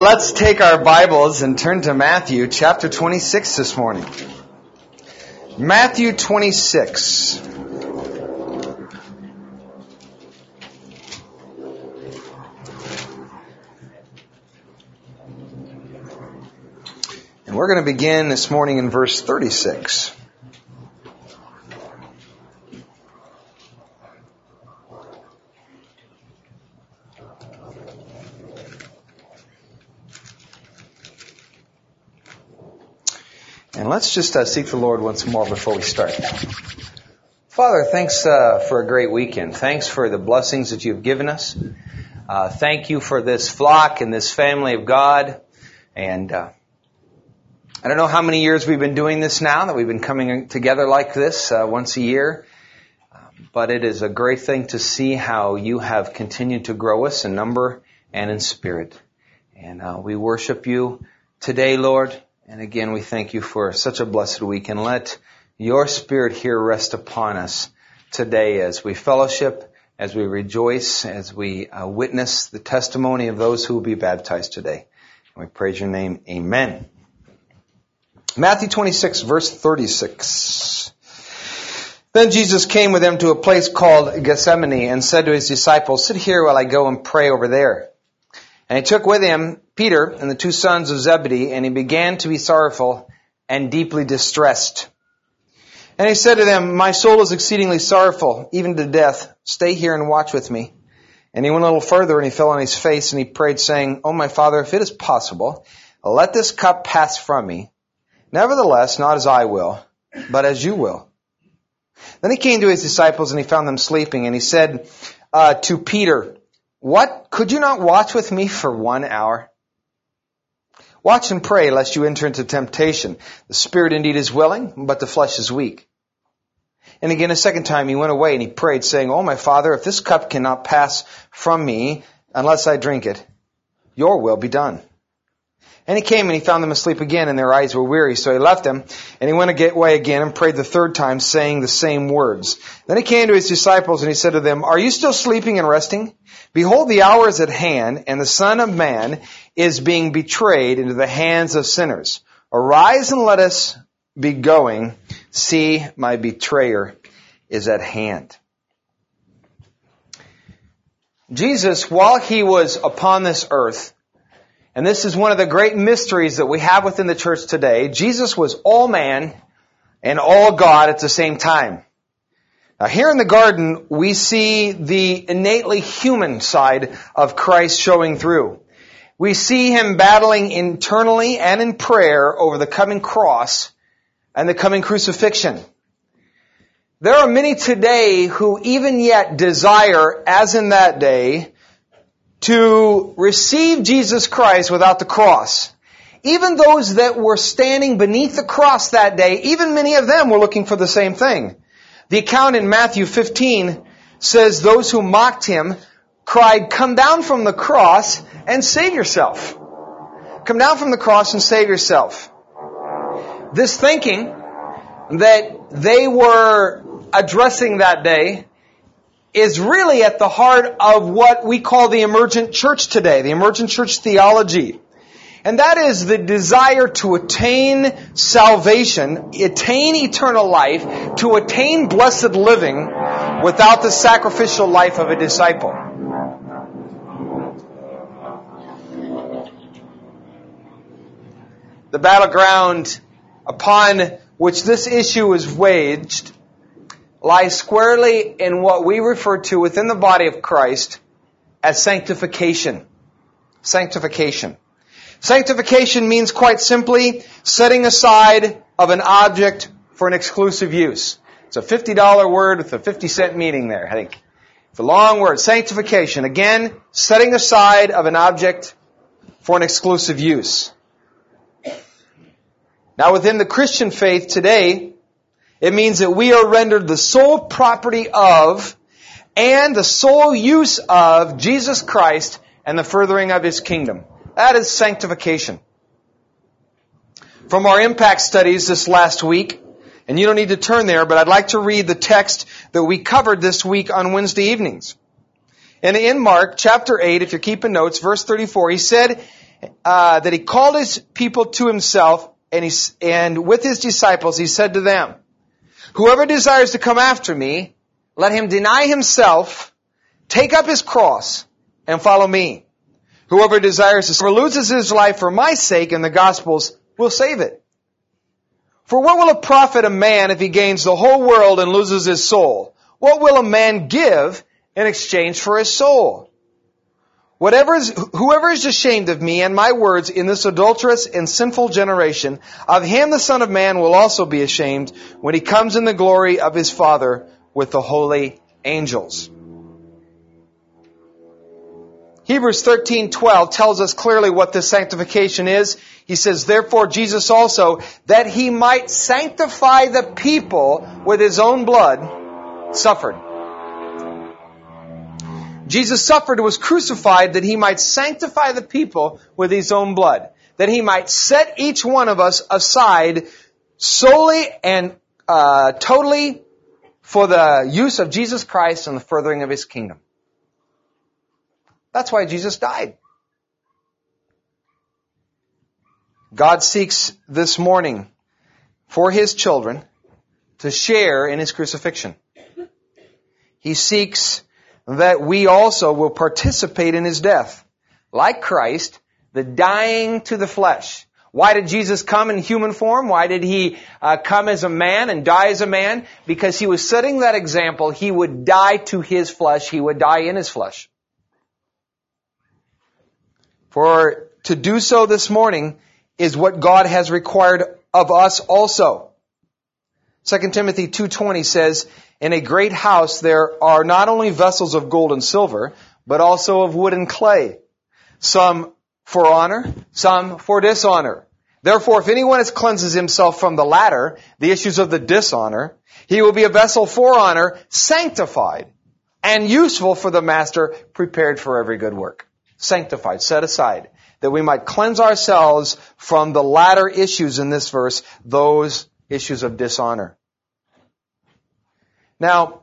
Let's take our Bibles and turn to Matthew chapter 26 this morning. Matthew 26. And we're going to begin this morning in verse 36. And let's just seek the Lord once more before we start. Father, thanks for a great weekend. Thanks for the blessings that you've given us. Thank you for this flock and this family of God. And I don't know how many years we've been doing this now, that we've been coming together like this once a year. But it is a great thing to see how you have continued to grow us in number and in spirit. And we worship you today, Lord. And again, we thank you for such a blessed week, and let your Spirit here rest upon us today as we fellowship, as we rejoice, as we witness the testimony of those who will be baptized today. And we praise your name. Amen. Matthew 26, verse 36. Then Jesus came with them to a place called Gethsemane and said to his disciples, "Sit here while I go and pray over there." And he took with him Peter and the two sons of Zebedee, and he began to be sorrowful and deeply distressed. And he said to them, "My soul is exceedingly sorrowful, even to death. Stay here and watch with me." And he went a little further, and he fell on his face, and he prayed, saying, "O my Father, if it is possible, let this cup pass from me. Nevertheless, not as I will, but as you will." Then he came to his disciples, and he found them sleeping, and he said to Peter, "What? Could you not watch with me for 1 hour? Watch and pray, lest you enter into temptation. The spirit indeed is willing, but the flesh is weak." And again a second time he went away and he prayed, saying, "O my Father, if this cup cannot pass from me unless I drink it, your will be done." And he came and he found them asleep again, and their eyes were weary. So he left them, and he went away again and prayed the third time, saying the same words. Then he came to his disciples, and he said to them, "Are you still sleeping and resting? Behold, the hour is at hand, and the Son of Man is being betrayed into the hands of sinners. Arise and let us be going. See, my betrayer is at hand." Jesus, while he was upon this earth, and this is one of the great mysteries that we have within the church today, Jesus was all man and all God at the same time. Now here in the garden, we see the innately human side of Christ showing through. We see him battling internally and in prayer over the coming cross and the coming crucifixion. There are many today who even yet desire, as in that day, to receive Jesus Christ without the cross. Even those that were standing beneath the cross that day, even many of them were looking for the same thing. The account in Matthew 15 says those who mocked him cried, "Come down from the cross and save yourself. Come down from the cross and save yourself." This thinking that they were addressing that day is really at the heart of what we call the emergent church today, the emergent church theology. And that is the desire to attain salvation, attain eternal life, to attain blessed living without the sacrificial life of a disciple. The battleground upon which this issue is waged lies squarely in what we refer to within the body of Christ as sanctification. Sanctification. Sanctification means quite simply setting aside of an object for an exclusive use. It's a $50 word with a 50-cent meaning there, I think. It's a long word. Sanctification. Again, setting aside of an object for an exclusive use. Now within the Christian faith today, it means that we are rendered the sole property of and the sole use of Jesus Christ and the furthering of His kingdom. That is sanctification. From our impact studies this last week, and you don't need to turn there, but I'd like to read the text that we covered this week on Wednesday evenings. And in Mark chapter 8, if you're keeping notes, verse 34, he said, that he called his people to himself, and with his disciples he said to them, whoever desires to come after me, let him deny himself, take up his cross, and follow me. Whoever desires to loses his life for my sake and the gospel's will save it. For what will it profit a man if he gains the whole world and loses his soul? What will a man give in exchange for his soul? Whoever is ashamed of me and my words in this adulterous and sinful generation, of him the Son of Man will also be ashamed when he comes in the glory of his Father with the holy angels. Hebrews 13:12 tells us clearly what this sanctification is. He says, therefore Jesus also, that he might sanctify the people with his own blood, suffered. Jesus suffered and was crucified that he might sanctify the people with his own blood. That he might set each one of us aside solely and totally for the use of Jesus Christ and the furthering of his kingdom. That's why Jesus died. God seeks this morning for his children to share in his crucifixion. He seeks that we also will participate in his death. Like Christ, the dying to the flesh. Why did Jesus come in human form? Why did he come as a man and die as a man? Because he was setting that example. He would die to his flesh. He would die in his flesh. For to do so this morning is what God has required of us also. 2 Timothy 2:20 says, in a great house there are not only vessels of gold and silver, but also of wood and clay, some for honor, some for dishonor. Therefore, if anyone cleanses himself from the latter, the issues of the dishonor, he will be a vessel for honor, sanctified, and useful for the master, prepared for every good work. Sanctified, set aside, that we might cleanse ourselves from the latter issues in this verse, those issues of dishonor. Now,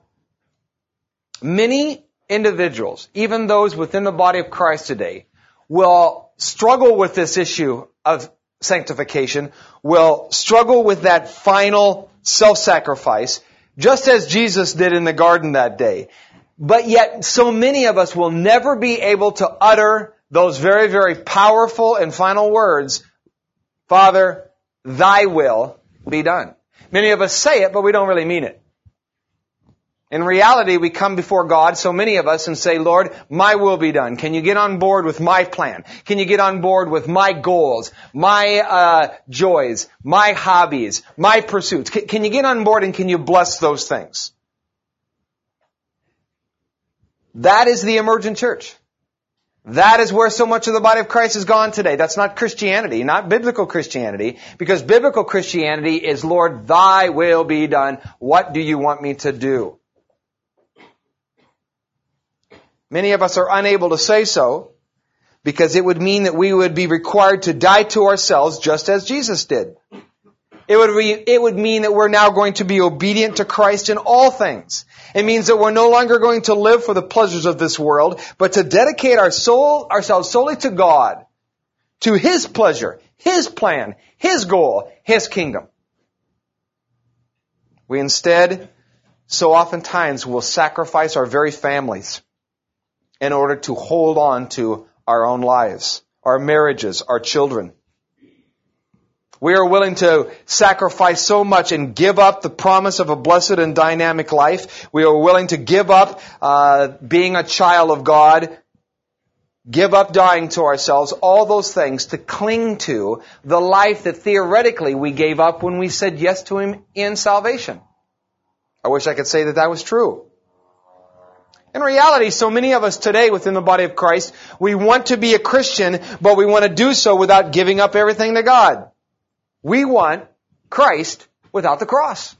many individuals, even those within the body of Christ today, will struggle with this issue of sanctification, will struggle with that final self-sacrifice, just as Jesus did in the garden that day. But yet, so many of us will never be able to utter those very, very powerful and final words, Father, thy will be done. Many of us say it, but we don't really mean it. In reality, we come before God, so many of us, and say, Lord, my will be done. Can you get on board with my plan? Can you get on board with my goals, my joys, my hobbies, my pursuits? Can you get on board and can you bless those things? That is the emergent church. That is where so much of the body of Christ has gone today. That's not Christianity, not biblical Christianity, because biblical Christianity is, Lord, thy will be done. What do you want me to do? Many of us are unable to say so because it would mean that we would be required to die to ourselves just as Jesus did. It would mean that we're now going to be obedient to Christ in all things. It means that we're no longer going to live for the pleasures of this world, but to dedicate ourselves solely to God, to his pleasure, his plan, his goal, his kingdom. We instead, so oftentimes, will sacrifice our very families in order to hold on to our own lives, our marriages, our children. We are willing to sacrifice so much and give up the promise of a blessed and dynamic life. We are willing to give up being a child of God, give up dying to ourselves, all those things to cling to the life that theoretically we gave up when we said yes to him in salvation. I wish I could say that was true. In reality, so many of us today within the body of Christ, we want to be a Christian, but we want to do so without giving up everything to God. We want Christ without the cross.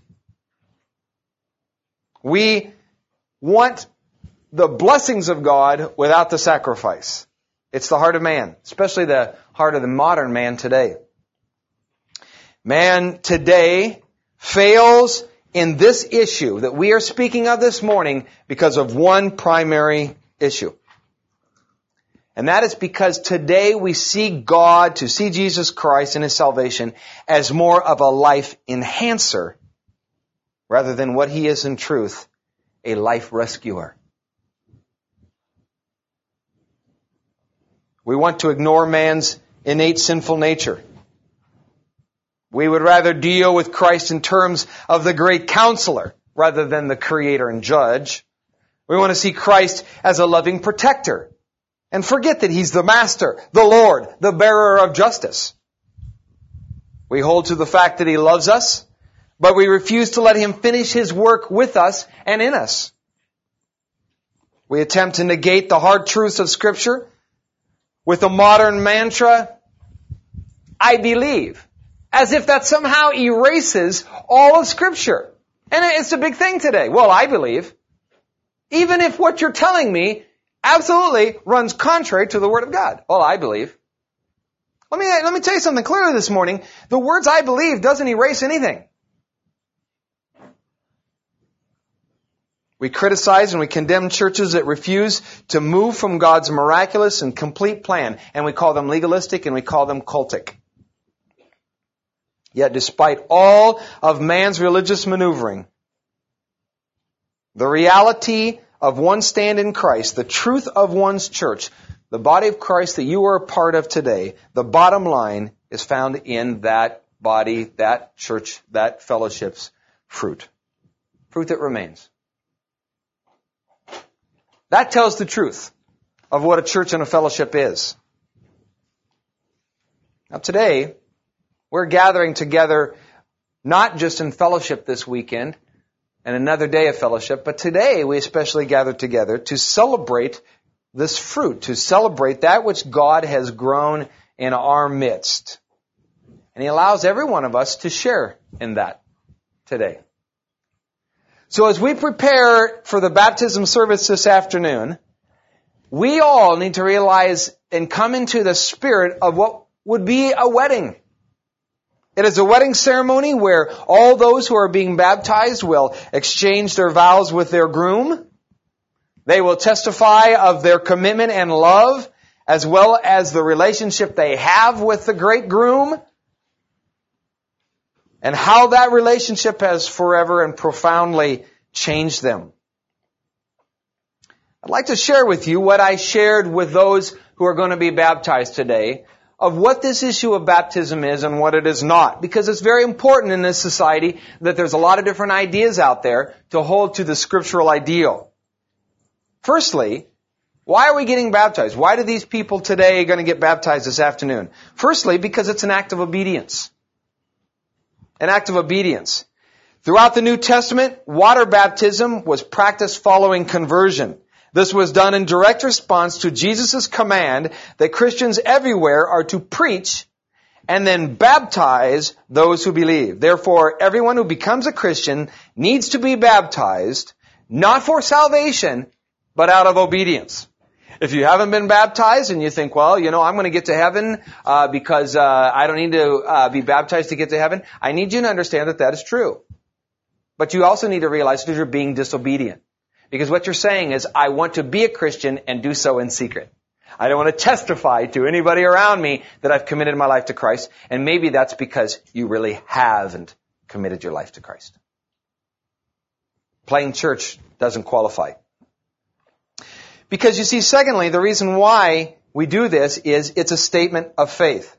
We want the blessings of God without the sacrifice. It's the heart of man, especially the heart of the modern man today. Man today fails in this issue that we are speaking of this morning because of one primary issue. And that is because today we see God, to see Jesus Christ and His salvation, as more of a life enhancer rather than what He is in truth, a life rescuer. We want to ignore man's innate sinful nature. We would rather deal with Christ in terms of the great counselor rather than the creator and judge. We want to see Christ as a loving protector and forget that He's the master, the Lord, the bearer of justice. We hold to the fact that He loves us, but we refuse to let Him finish His work with us and in us. We attempt to negate the hard truths of Scripture with a modern mantra, I believe, as if that somehow erases all of Scripture. And it's a big thing today. Well, I believe. Even if what you're telling me absolutely runs contrary to the Word of God. Well, I believe. Let me tell you something clearly this morning. The words I believe doesn't erase anything. We criticize and we condemn churches that refuse to move from God's miraculous and complete plan, and we call them legalistic and we call them cultic. Yet despite all of man's religious maneuvering, the reality of one's stand in Christ, the truth of one's church, the body of Christ that you are a part of today, the bottom line is found in that body, that church, that fellowship's fruit. Fruit that remains. That tells the truth of what a church and a fellowship is. Now today, we're gathering together not just in fellowship this weekend and another day of fellowship, but today we especially gather together to celebrate this fruit, to celebrate that which God has grown in our midst. And He allows every one of us to share in that today. So as we prepare for the baptism service this afternoon, we all need to realize and come into the spirit of what would be a wedding. It is a wedding ceremony where all those who are being baptized will exchange their vows with their groom. They will testify of their commitment and love, as well as the relationship they have with the great groom, and how that relationship has forever and profoundly changed them. I'd like to share with you what I shared with those who are going to be baptized today of what this issue of baptism is and what it is not. Because it's very important in this society that there's a lot of different ideas out there to hold to the scriptural ideal. Firstly, why are we getting baptized? Why do these people today going to get baptized this afternoon? Firstly, because it's an act of obedience. An act of obedience. Throughout the New Testament, water baptism was practiced following conversion. This was done in direct response to Jesus' command that Christians everywhere are to preach and then baptize those who believe. Therefore, everyone who becomes a Christian needs to be baptized, not for salvation, but out of obedience. If you haven't been baptized and you think, well, I'm going to get to heaven because I don't need to be baptized to get to heaven, I need you to understand that that is true. But you also need to realize that you're being disobedient. Because what you're saying is, I want to be a Christian and do so in secret. I don't want to testify to anybody around me that I've committed my life to Christ. And maybe that's because you really haven't committed your life to Christ. Plain church doesn't qualify. Because you see, secondly, the reason why we do this is it's a statement of faith.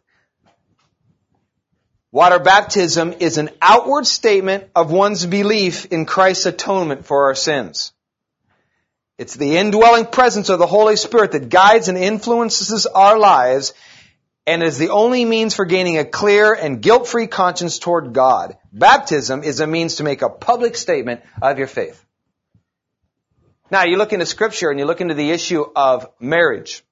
Water baptism is an outward statement of one's belief in Christ's atonement for our sins. It's the indwelling presence of the Holy Spirit that guides and influences our lives and is the only means for gaining a clear and guilt-free conscience toward God. Baptism is a means to make a public statement of your faith. Now, you look into Scripture and you look into the issue of marriage.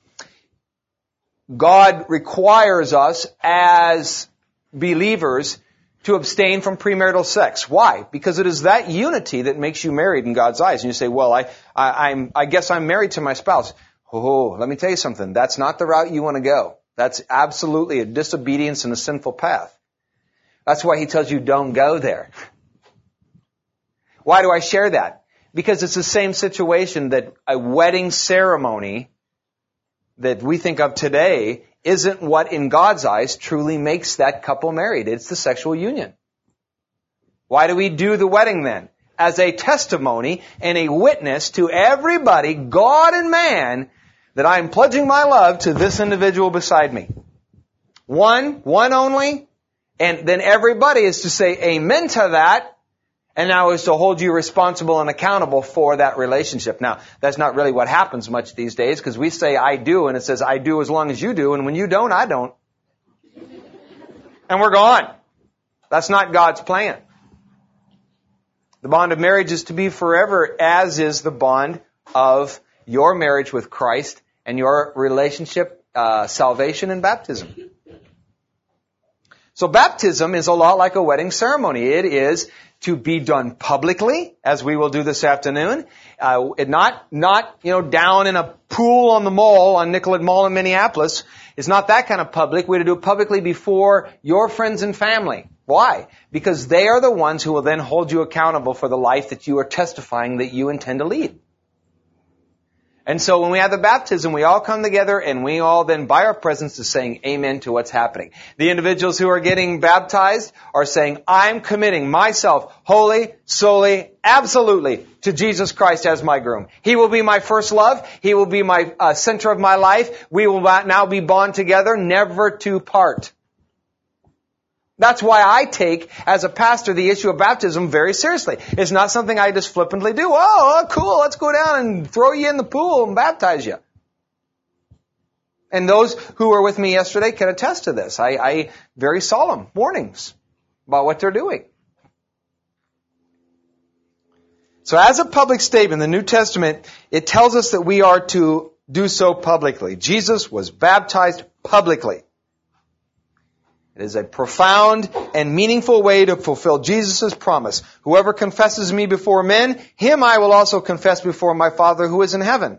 God requires us as believers to abstain from premarital sex. Why? Because it is that unity that makes you married in God's eyes. And you say, well, I guess I'm married to my spouse. Oh, let me tell you something. That's not the route you want to go. That's absolutely a disobedience and a sinful path. That's why He tells you don't go there. Why do I share that? Because it's the same situation that a wedding ceremony that we think of today isn't what in God's eyes truly makes that couple married. It's the sexual union. Why do we do the wedding then? As a testimony and a witness to everybody, God and man, that I am pledging my love to this individual beside me. One only, and then everybody is to say amen to that, and now is to hold you responsible and accountable for that relationship. Now, that's not really what happens much these days, because we say I do, and it says I do as long as you do, and when you don't, I don't. And we're gone. That's not God's plan. The bond of marriage is to be forever, as is the bond of your marriage with Christ and your relationship, salvation and baptism. So baptism is a lot like a wedding ceremony. It is to be done publicly, as we will do this afternoon. Not down in a pool on the mall, on Nicollet Mall in Minneapolis. It's not that kind of public. We're to do it publicly before your friends and family. Why? Because they are the ones who will then hold you accountable for the life that you are testifying that you intend to lead. And so when we have the baptism, we all come together and we all then, by our presence, is saying amen to what's happening. The individuals who are getting baptized are saying, I'm committing myself wholly, solely, absolutely to Jesus Christ as my groom. He will be my first love. He will be my center of my life. We will now be bond together, never to part. That's why I take, as a pastor, the issue of baptism very seriously. It's not something I just flippantly do. Oh, cool, let's go down and throw you in the pool and baptize you. And those who were with me yesterday can attest to this. I very solemn warnings about what they're doing. So as a public statement, the New Testament, it tells us that we are to do so publicly. Jesus was baptized publicly. It is a profound and meaningful way to fulfill Jesus' promise. Whoever confesses me before men, him I will also confess before my Father who is in heaven.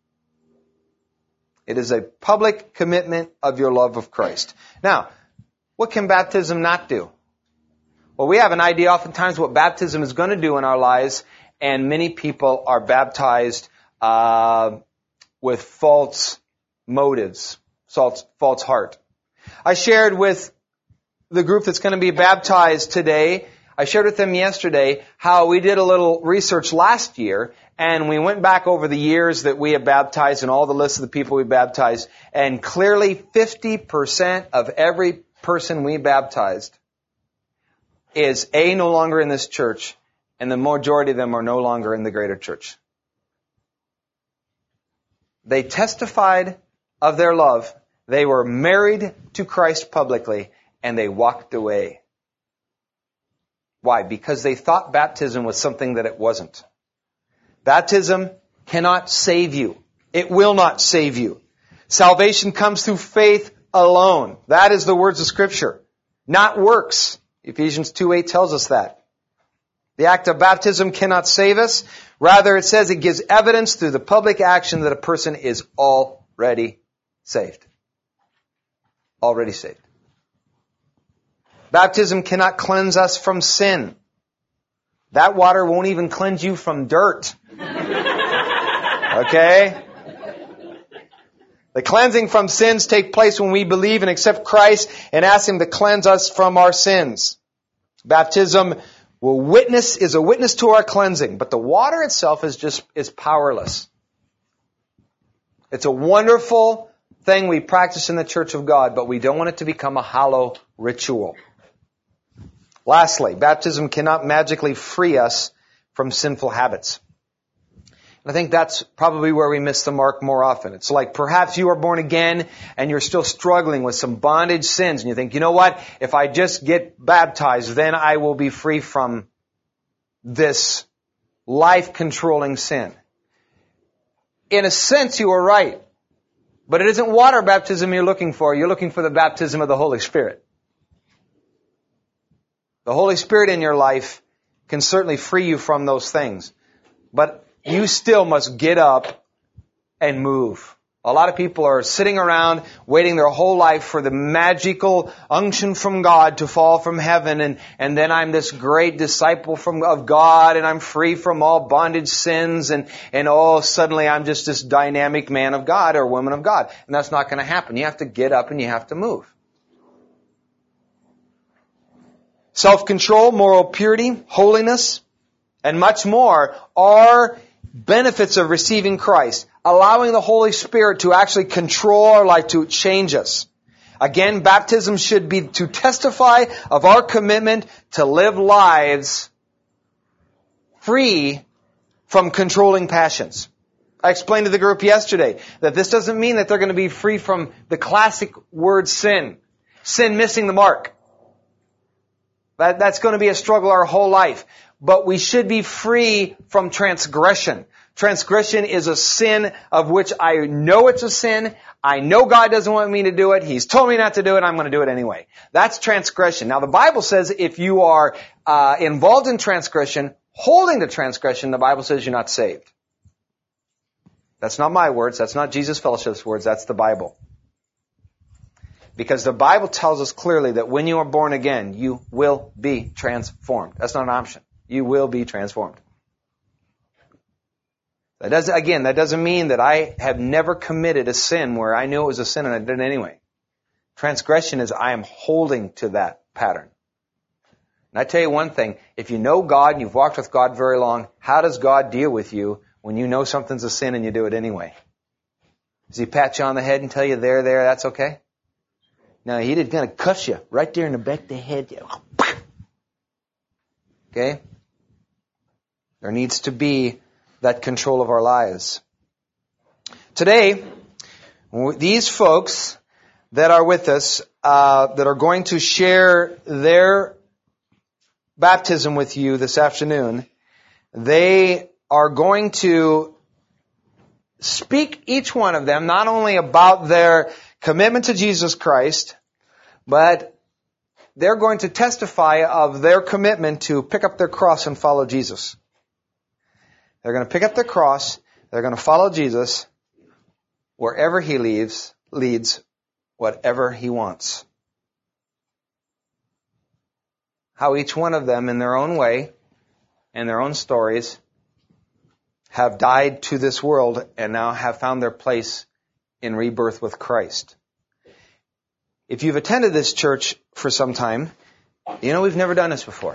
It is a public commitment of your love of Christ. Now, what can baptism not do? Well, we have an idea oftentimes what baptism is going to do in our lives, and many people are baptized with false motives, false heart. I shared with the group that's going to be baptized today, I shared with them yesterday how we did a little research last year, and we went back over the years that we have baptized and all the lists of the people we baptized, and clearly 50% of every person we baptized is no longer in this church, and the majority of them are no longer in the greater church. They testified of their love. They were married to Christ publicly, and they walked away. Why? Because they thought baptism was something that it wasn't. Baptism cannot save you. It will not save you. Salvation comes through faith alone. That is the words of Scripture. Not works. Ephesians 2:8 tells us that. The act of baptism cannot save us. Rather, it says it gives evidence through the public action that a person is already saved. Already saved. Baptism cannot cleanse us from sin. That water won't even cleanse you from dirt. Okay? The cleansing from sins take place when we believe and accept Christ and ask Him to cleanse us from our sins. Baptism is a witness to our cleansing, but the water itself is powerless. It's a wonderful thing we practice in the Church of God, but we don't want it to become a hollow ritual. Lastly, baptism cannot magically free us from sinful habits. And I think that's probably where we miss the mark more often. It's like perhaps you are born again and you're still struggling with some bondage sins, and you think, you know what, if I just get baptized, then I will be free from this life-controlling sin. In a sense, you are right. But it isn't water baptism you're looking for. You're looking for the baptism of the Holy Spirit. The Holy Spirit in your life can certainly free you from those things. But you still must get up and move. A lot of people are sitting around waiting their whole life for the magical unction from God to fall from heaven, and then I'm this great disciple of God, and I'm free from all bondage sins, and suddenly I'm just this dynamic man of God or woman of God. And that's not going to happen. You have to get up and you have to move. Self-control, moral purity, holiness, and much more are benefits of receiving Christ, allowing the Holy Spirit to actually control our life, to change us. Again, baptism should be to testify of our commitment to live lives free from controlling passions. I explained to the group yesterday that this doesn't mean that they're going to be free from the classic word sin. Sin missing the mark. That's going to be a struggle our whole life. But we should be free from transgression. Transgression is a sin of which I know it's a sin. I know God doesn't want me to do it. He's told me not to do it. I'm going to do it anyway. That's transgression. Now the Bible says if you are involved in transgression, holding to transgression, the Bible says you're not saved. That's not my words. That's not Jesus Fellowship's words. That's the Bible. Because the Bible tells us clearly that when you are born again, you will be transformed. That's not an option. You will be transformed. That doesn't mean that I have never committed a sin where I knew it was a sin and I did it anyway. Transgression is I am holding to that pattern. And I tell you one thing, if you know God and you've walked with God very long, how does God deal with you when you know something's a sin and you do it anyway? Does He pat you on the head and tell you, there, that's okay? No, He did kind of cuss you right there in the back of the head. Okay? There needs to be that control of our lives. Today, these folks that are with us, that are going to share their baptism with you this afternoon, they are going to speak, each one of them, not only about their commitment to Jesus Christ, but they're going to testify of their commitment to pick up their cross and follow Jesus. They're going to pick up their cross, they're going to follow Jesus wherever He leads, whatever He wants. How each one of them in their own way and their own stories have died to this world and now have found their place in rebirth with Christ. If you've attended this church for some time, you know we've never done this before.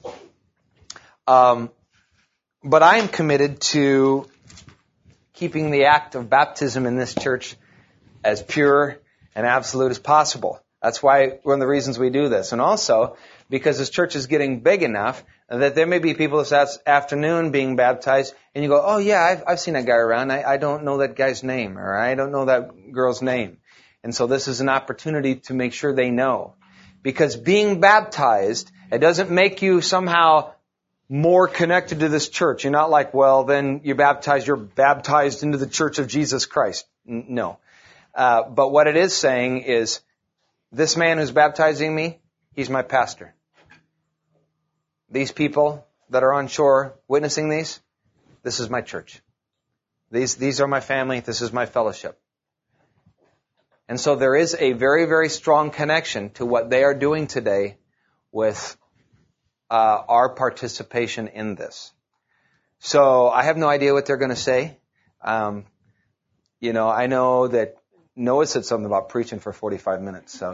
But I am committed to keeping the act of baptism in this church as pure and absolute as possible. That's why one of the reasons we do this. And also because this church is getting big enough that there may be people this afternoon being baptized and you go, oh yeah, I've seen that guy around. I don't know that guy's name, or I don't know that girl's name. And so this is an opportunity to make sure they know. Because being baptized, it doesn't make you somehow more connected to this church. You're not like, well, then you're baptized into the church of Jesus Christ. No. But what it is saying is, this man who's baptizing me, he's my pastor. These people that are on shore witnessing this is my church. These are my family. This is my fellowship. And so there is a very, very strong connection to what they are doing today with our participation in this. So I have no idea what they're going to say. I know that Noah said something about preaching for 45 minutes. So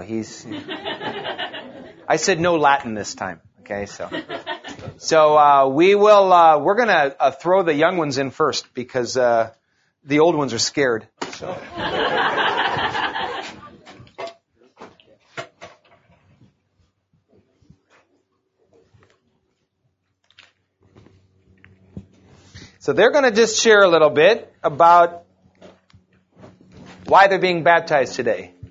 I said no Latin this time. Okay, so we're going to throw the young ones in first because the old ones are scared. So. So they're going to just share a little bit about why they're being baptized today.